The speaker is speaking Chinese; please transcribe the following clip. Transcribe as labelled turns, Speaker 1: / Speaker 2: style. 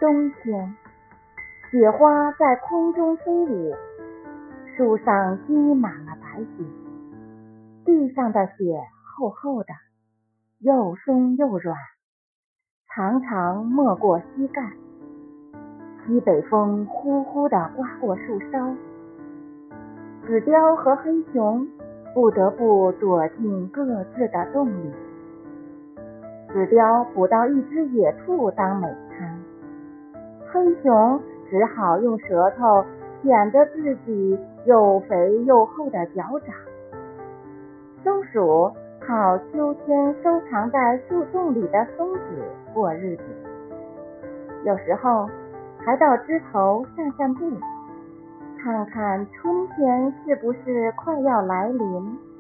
Speaker 1: 冬天，雪花在空中飞舞，树上积满了白雪，地上的雪厚厚的，又松又软，常常没过膝盖。西北风呼呼地刮过树梢，紫貂和黑熊不得不躲进各自的洞里。紫貂捕到一只野兔当美餐，黑熊只好用舌头舔着自己又肥又厚的脚掌。松鼠靠秋天收藏在树洞里的松子过日子，有时候还到枝头散散步，看看春天是不是快要来临。